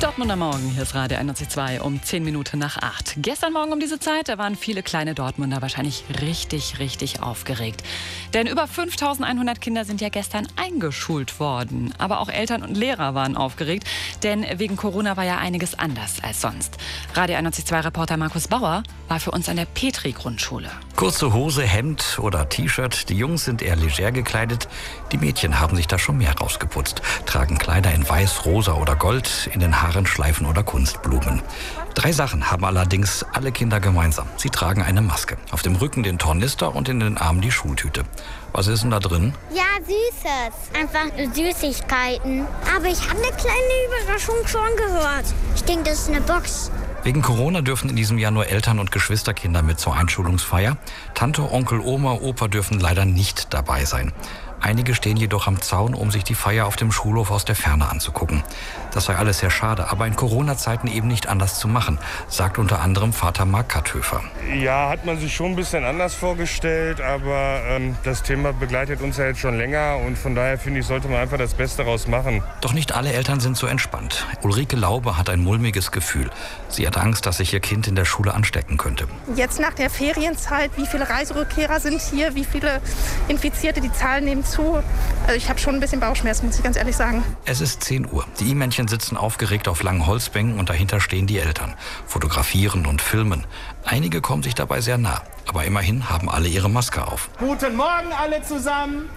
Dortmunder Morgen, hier ist Radio 91.2 um 10 Minuten nach 8. Gestern Morgen um diese Zeit, da waren viele kleine Dortmunder wahrscheinlich richtig aufgeregt. Denn über 5.100 Kinder sind ja gestern eingeschult worden. Aber auch Eltern und Lehrer waren aufgeregt, denn wegen Corona war ja einiges anders als sonst. Radio 91.2-Reporter Markus Bauer war für uns an der Petri-Grundschule. Kurze Hose, Hemd oder T-Shirt, die Jungs sind eher leger gekleidet. Die Mädchen haben sich da schon mehr rausgeputzt, tragen Kleider in Weiß, Rosa oder Gold, in den Haaren Schleifen oder Kunstblumen. 3 Sachen haben allerdings alle Kinder gemeinsam. Sie tragen eine Maske. Auf dem Rücken den Tornister und in den Armen die Schultüte. Was ist denn da drin? Ja, Süßes. Einfach Süßigkeiten. Aber ich habe eine kleine Überraschung schon gehört. Ich denke, das ist eine Box. Wegen Corona dürfen in diesem Jahr nur Eltern und Geschwisterkinder mit zur Einschulungsfeier. Tante, Onkel, Oma, Opa dürfen leider nicht dabei sein. Einige stehen jedoch am Zaun, um sich die Feier auf dem Schulhof aus der Ferne anzugucken. Das sei alles sehr schade, aber in Corona-Zeiten eben nicht anders zu machen, sagt unter anderem Vater Marc Katthöfer. Ja, hat man sich schon ein bisschen anders vorgestellt, aber das Thema begleitet uns ja jetzt schon länger und von daher finde ich, sollte man einfach das Beste daraus machen. Doch nicht alle Eltern sind so entspannt. Ulrike Laube hat ein mulmiges Gefühl. Sie hat Angst, dass sich ihr Kind in der Schule anstecken könnte. Jetzt nach der Ferienzeit, wie viele Reiserückkehrer sind hier, wie viele Infizierte, die Zahlen nehmen zu. Also ich habe schon ein bisschen Bauchschmerzen, muss ich ganz ehrlich sagen. Es ist 10 Uhr. Die I-Männchen sitzen aufgeregt auf langen Holzbänken und dahinter stehen die Eltern, fotografieren und filmen. Einige kommen sich dabei sehr nah, aber immerhin haben alle ihre Maske auf. Guten Morgen alle zusammen.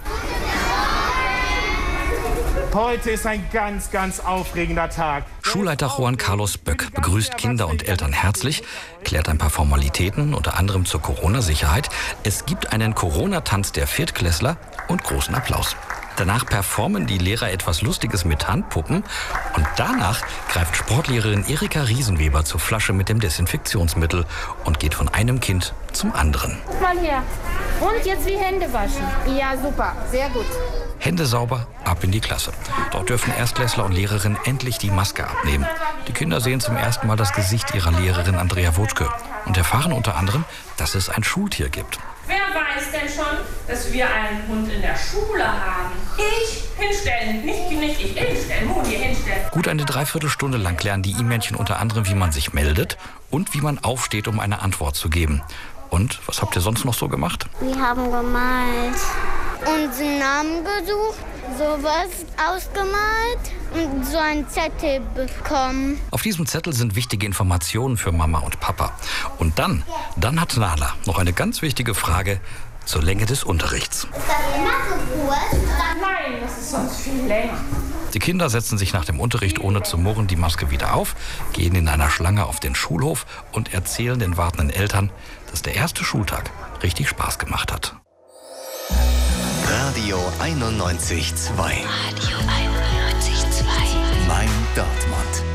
Heute ist ein ganz aufregender Tag. Schulleiter Juan Carlos Böck begrüßt Kinder und Eltern herzlich, klärt ein paar Formalitäten, unter anderem zur Corona-Sicherheit. Es gibt einen Corona-Tanz der Viertklässler und großen Applaus. Danach performen die Lehrer etwas Lustiges mit Handpuppen und danach greift Sportlehrerin Erika Riesenweber zur Flasche mit dem Desinfektionsmittel und geht von einem Kind zum anderen. Mal her. Und jetzt die Hände waschen. Ja, super. Sehr gut. Hände sauber, ab in die Klasse. Dort dürfen Erstklässler und Lehrerinnen endlich die Maske abnehmen. Die Kinder sehen zum ersten Mal das Gesicht ihrer Lehrerin Andrea Wutschke und erfahren unter anderem, dass es ein Schultier gibt. Wer weiß denn schon, dass wir einen Hund in der Schule haben? Ich hinstellen, nicht ich hinstellen, Moni hinstellen. Gut eine Dreiviertelstunde lang lernen die I-Männchen unter anderem, wie man sich meldet und wie man aufsteht, um eine Antwort zu geben. Und was habt ihr sonst noch so gemacht? Wir haben gemalt, unseren Namen gesucht, sowas ausgemalt und so einen Zettel bekommen. Auf diesem Zettel sind wichtige Informationen für Mama und Papa. Und dann hat Nala noch eine ganz wichtige Frage zur Länge des Unterrichts. Ist das immer so kurz? Nein, das ist sonst viel länger. Die Kinder setzen sich nach dem Unterricht ohne zu murren die Maske wieder auf, gehen in einer Schlange auf den Schulhof und erzählen den wartenden Eltern, dass der erste Schultag richtig Spaß gemacht hat. Radio 91.2. Radio 91.2. Mein Dortmund.